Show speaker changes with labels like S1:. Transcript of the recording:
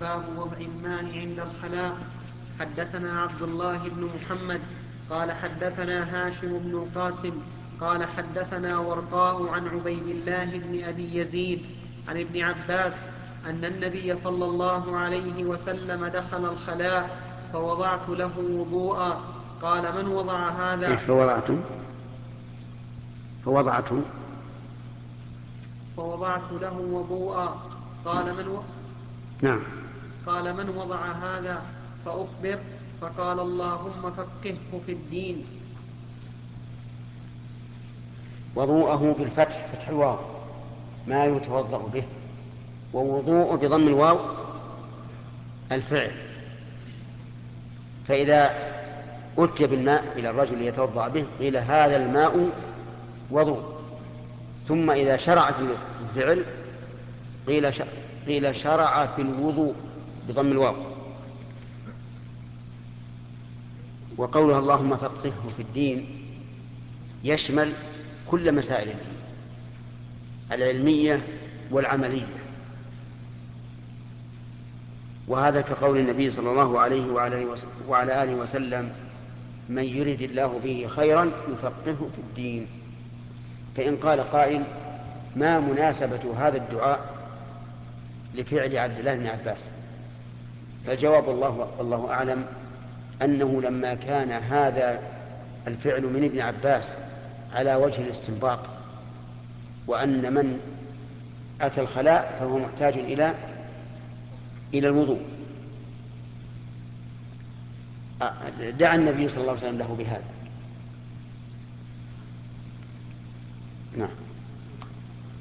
S1: باب وضع الماء عند الخلاء. حدثنا عبد الله بن محمد قال حدثنا هاشم بن القاسم قال حدثنا ورقاء عن عبيد الله بن أبي يزيد عن ابن عباس أن النبي صلى الله عليه وسلم دخل الخلاء فوضعت له وضوءا. قال من وضع هذا؟ فوضعت له وضوءا.
S2: نعم.
S1: قال من وضع هذا؟ فأخبر، فقال اللهم فقهه في الدين.
S2: وضوءه بالفتح، فتح الواو، ما يتوضأ به، ووضوء بضم الواو الفعل. فإذا أتي بالماء إلى الرجل يتوضأ به قيل هذا الماء وضوء. ثم إذا شرع في الفعل قيل شرع في الوضوء بضم الواو. وقولها اللهم فقهه في الدين يشمل كل مسائل الدين العلمية والعملية، وهذا كقول النبي صلى الله عليه وعلى آله وسلم من يرد الله به خيرا يفقهه في الدين. فإن قال قائل ما مناسبة هذا الدعاء لفعل عبد الله بن عباس؟ فالجواب الله أعلم أنه لما كان هذا الفعل من ابن عباس على وجه الاستنباط، وأن من أتى الخلاء فهو محتاج إلى الوضوء، دعا النبي صلى الله عليه وسلم له بهذا. نعم.